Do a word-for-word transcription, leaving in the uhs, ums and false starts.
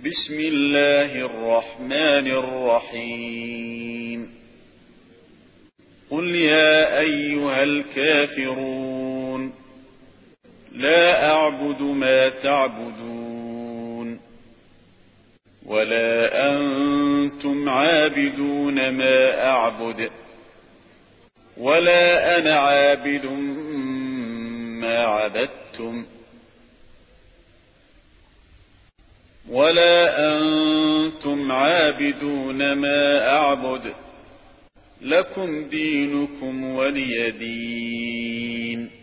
بسم الله الرحمن الرحيم قل يا أيها الكافرون لا أعبد ما تعبدون ولا أنتم عابدون ما أعبد ولا أنا عابد ما عبدتم ولا أنتم عابدون ما أعبد لكم دينكم ولي دين.